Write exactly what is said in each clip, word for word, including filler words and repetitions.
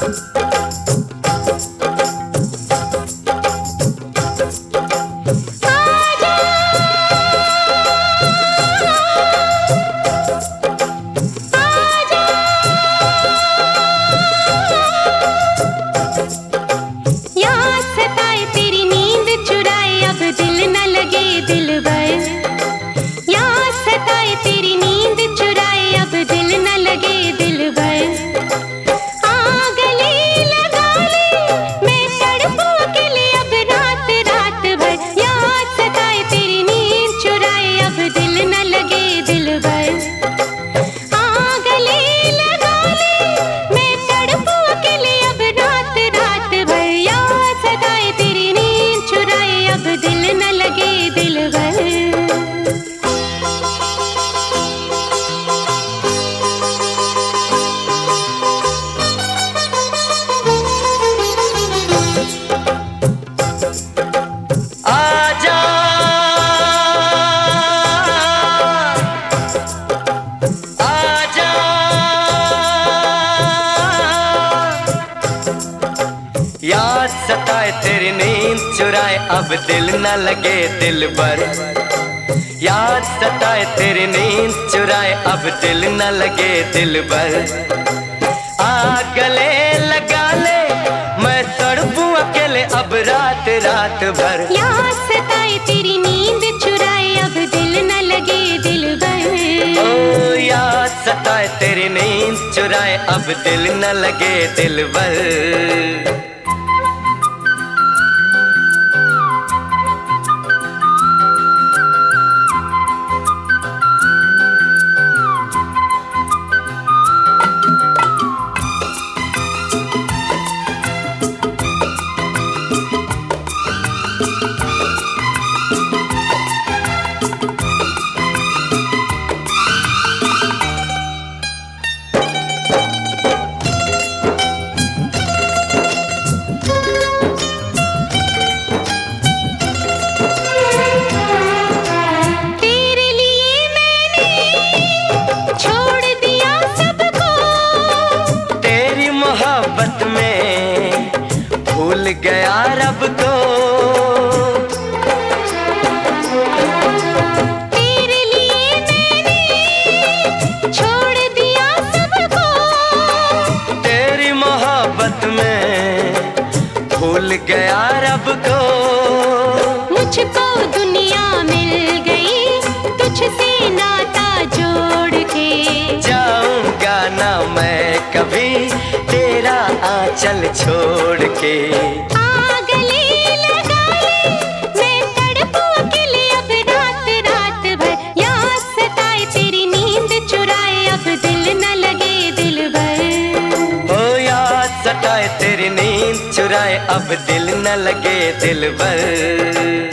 याद सताए तेरी नींद चुराए अब दिल न लगे दिल भर। याद सताए तेरी नींद चुराए अब दिल न लगे दिल भर। आ गले लगा ले मैं तड़पूं अकेले अब रात रात भर। याद सताए तेरी नींद चुराए अब दिल न लगे दिल भर। ओ याद सताए तेरी नींद चुराए अब दिल न लगे दिल भर। भूल गया रब को तेरे लिए मैंने छोड़ दिया सबको। तेरी मोहब्बत में भूल गया रब को। मुझको दुनिया मिल गई तुझसे नाता जोड़ के। जाऊंगा ना मैं कभी तेरा आंचल छोड़ के। आ गले लगा ले मैं तड़पूं अकेले अब रात रात भर। याद सताए तेरी नींद चुराए अब दिल न लगे दिल भर। ओ याद सताए तेरी नींद चुराए अब दिल न लगे दिल भर।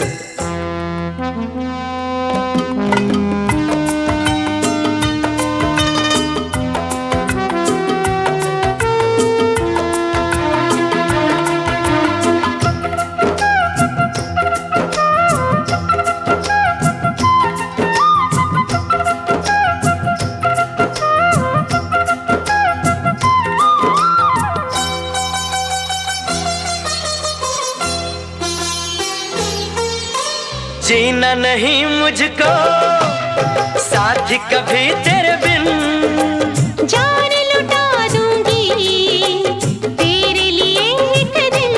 जीना नहीं मुझको साथ कभी तेरे बिन। जान लुटा दूंगी तेरे लिए एक दिन।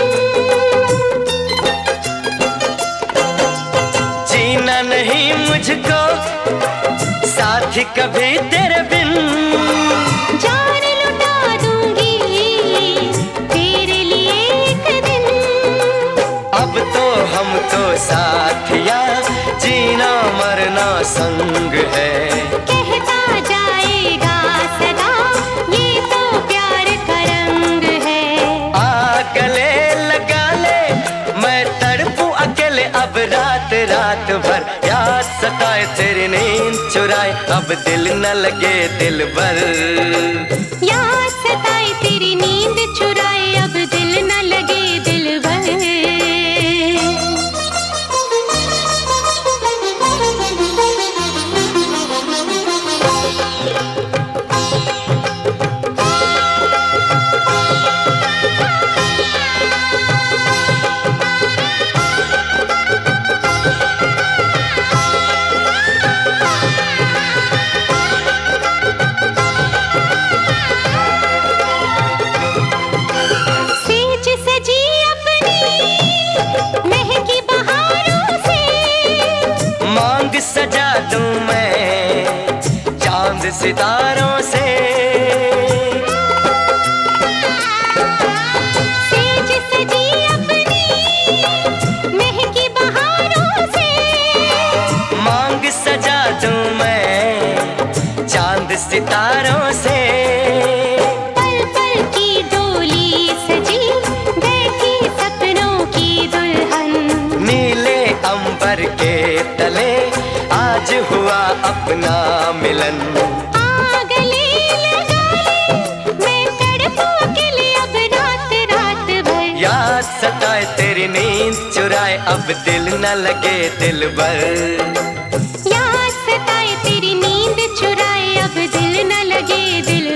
जीना नहीं मुझको साथ कभी तेरे बिन। जान लुटा दूंगी तेरे लिए एक दिन। अब तो हम तो साथिया जीना मरना संग है। कहता जाएगा सदा ये तो प्यार का रंग है। आ गले लगा ले मैं तड़पूं अकेले अब रात रात भर। याद सताए तेरी नींद चुराए अब दिल न लगे दिल भर। याद सताए तेरी नींद चुराए अब दिल न लगे दिल भर। सितारों से। सेज सजी अपनी महकी बहारों से। मांग सजा दूं मैं चांद सितारों से। पल पल की डोली सजी बैठी सपनों की दुल्हन। नीले अंबर के तले आज हुआ अपना मिलन। आ गले लगा ले मैं तड़पूं अकेले अब रात रात भर। याद सताए तेरी नींद चुराए अब दिल न लगे दिल भर। याद सताए तेरी नींद चुराए अब दिल न लगे दिल